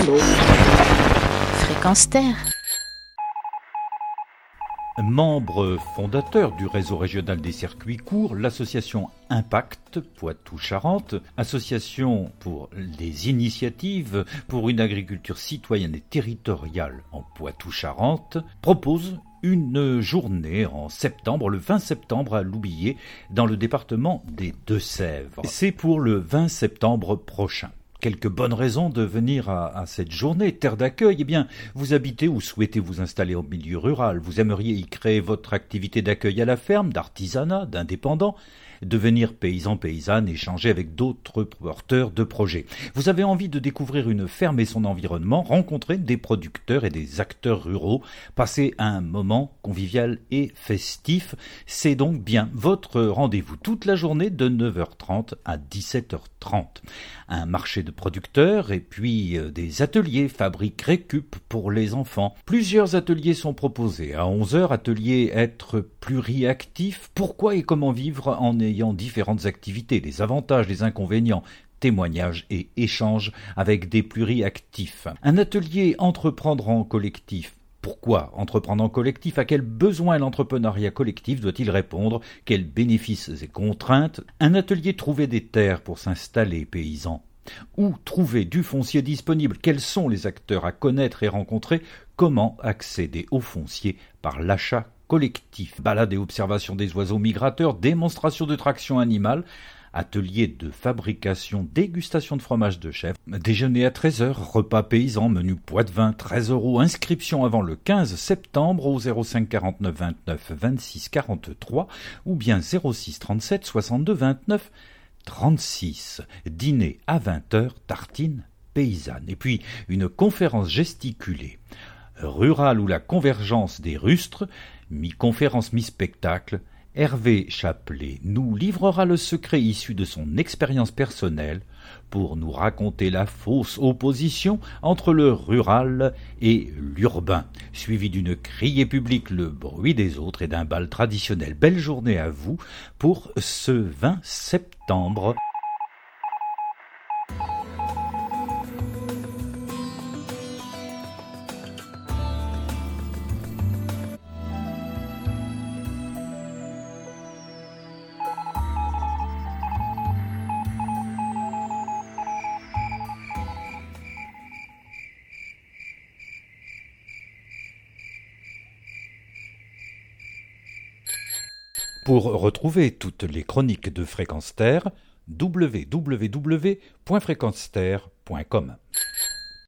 l'eau. Fréquence Terre. Membre fondateur du réseau régional des circuits courts, l'association Impact Poitou-Charentes, association pour les initiatives pour une agriculture citoyenne et territoriale en Poitou-Charentes, propose une journée en septembre, le 20 septembre à Loubilliers, dans le département des Deux-Sèvres. C'est pour le 20 septembre prochain. Quelques bonnes raisons de venir à cette journée, terre d'accueil. Eh bien, vous habitez ou souhaitez vous installer au milieu rural. Vous aimeriez y créer votre activité d'accueil à la ferme, d'artisanat, d'indépendant, devenir paysan-paysanne, échanger avec d'autres porteurs de projets. Vous avez envie de découvrir une ferme et son environnement, rencontrer des producteurs et des acteurs ruraux, passer un moment convivial et festif. C'est donc bien votre rendez-vous toute la journée de 9h30 à 17h30. Un marché de producteurs et puis des ateliers fabrique récup pour les enfants. Plusieurs ateliers sont proposés. À 11h, atelier être pluriactif. Pourquoi et comment vivre en ayant différentes activités, les avantages, les inconvénients, témoignages et échanges avec des pluriactifs. Un atelier entreprendre en collectif. Pourquoi entreprendre en collectif? À quels besoins l'entrepreneuriat collectif doit-il répondre? Quels bénéfices et contraintes? Un atelier trouver des terres pour s'installer paysan. Où trouver du foncier disponible? Quels sont les acteurs à connaître et rencontrer? Comment accéder au foncier par l'achat collectif? Balade et observation des oiseaux migrateurs, démonstration de traction animale, atelier de fabrication, dégustation de fromage de chèvre, déjeuner à 13h, repas paysan, menu Poitevin, 13 €, inscription avant le 15 septembre au 05 49 29 26 43 ou bien 06 37 62 29 36. Dîner à 20h, tartine paysanne. Et puis une conférence gesticulée rurale ou la convergence des rustres, mi-conférence, mi-spectacle. Hervé Chaplet nous livrera le secret issu de son expérience personnelle pour nous raconter la fausse opposition entre le rural et l'urbain, suivi d'une criée publique, le bruit des autres et d'un bal traditionnel. Belle journée à vous pour ce 20 septembre. Pour retrouver toutes les chroniques de Fréquence Terre, www.fréquenceterre.com.